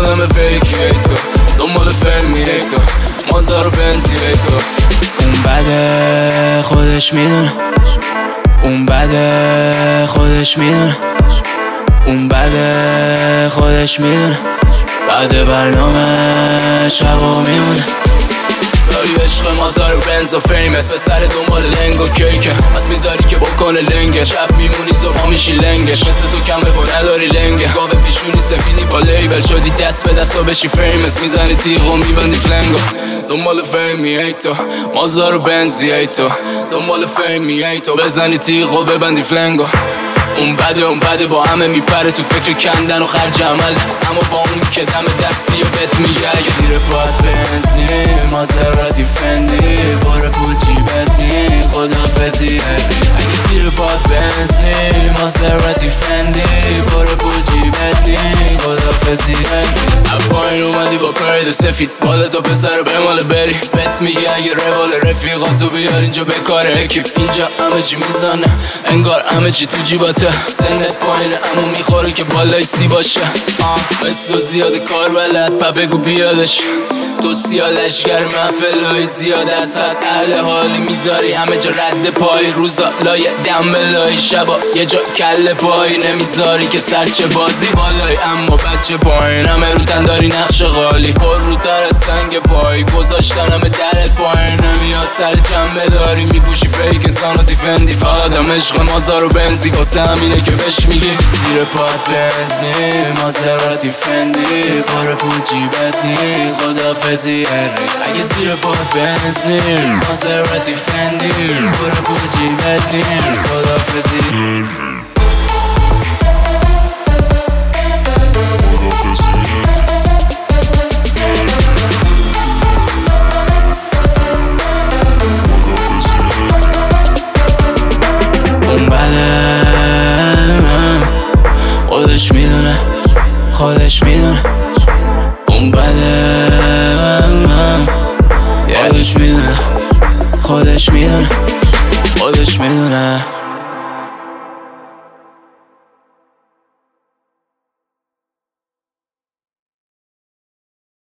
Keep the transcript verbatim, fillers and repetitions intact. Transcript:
آدم فیکی ای تو، دنبال فیلمی ای تو، مازار و بنزی ای تو. اون بده خودش میدونه، اون بده خودش میدونه، اون بده خودش میدونه، بعد برنامه شبا میمونه. داری عشق مازار و بنز و فیمس، سر دنبال لنگ و کیکه، از میذاری که بکنه لنگه، شب میمونی زبا میشی لنگش، مثل تو کمه و نداری لنگه، گاوه پیشونی سفیدی با لیبل، شدی دست به دست و بشی فیمس، میزنی تیغ و میبندی فلنگو. دنبال فیمی ای تو، مازار و بنزی ای تو، دنبال فیمی ای تو، بزنی تیغ و ببندی فلنگو. اون بده اون بده با همه میپره تو فکر کندن و خرج عمل، اما با اون که دم دستی و بهت میگه اگه زیر پاد بنز نی، مازراتی فندی، باره پول جیبت نی، خدافزی اگه زیر پاد بنز نی، مازراتی فندی، باره پول جیبت نی، خدافزی از پایین اومدی با پرید سفید، بالتو پسر بمال بری، بهت میگه اگه روال رفیقاتو بیار اینجا به کار اکیپ، اینجا همه چی میزنه انگار همه چی تو جیباته، سنت پایینه اما میخوره که بالای سی باشه. بسو زیاده کار بلد پا بگو بیادش، تو سیالشگر محفلای زیاد از حد، اهل حالی میذاری همه جا رد پای، روزا لای دم بلای، شبا یه جا کل پای، نمیذاری که سرچه بازی بالای اما بچه پایین، همه رو داری نقش غالی، پر رو تر از سنگ پای، گذاشتن همه درت پایین، نمیاد سر جنبه داری میپوشی فیک سانوتی فندی، فقط هم عشق مازار و بنزی، واسه همینه که بهش میگی زیر پاد بنز نی، مازراتی فندی، باره پول جیبت نی، خدافزی اگه زیر پاد بنز نی، مازراتی فندی، باره پول جیبت نی، خدافزی. اون بده خودش میدونه، خودش میدونه، اون بده خودش میدونه، خودش میدونه، خودش میدونه.